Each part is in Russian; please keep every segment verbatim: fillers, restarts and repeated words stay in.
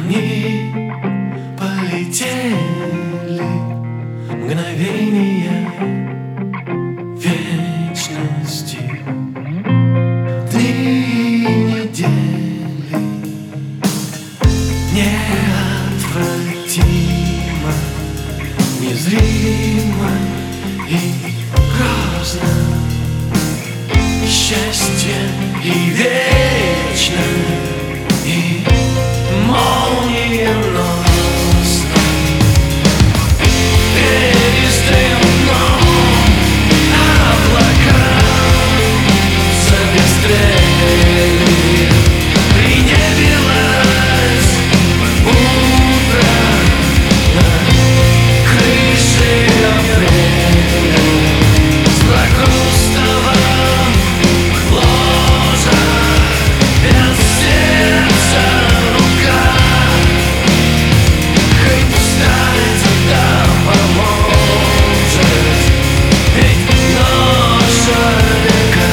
Они полетели мгновения вечности. Дни недели неотвратимо, незримо и грозно. Счастье и вечно, и молниеносно. Перистым дном облака забестрели, принебилось утро на крыше апреля. С прокрустова ложа, без сердца рука. Хоть встать, да поможет, ведь ноша века.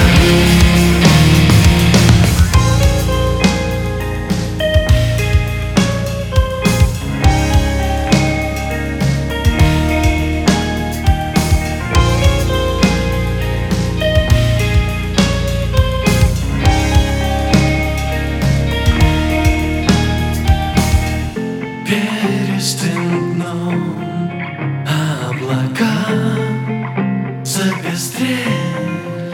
Перистым дном облака запестрели,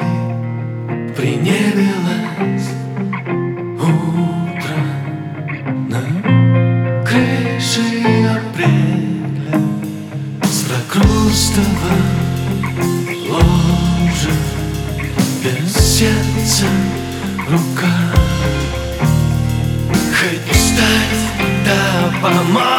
принебилось утро на крыше апреля. С прокрустова ложа, без сердца рука. Хоть встать, да помочь,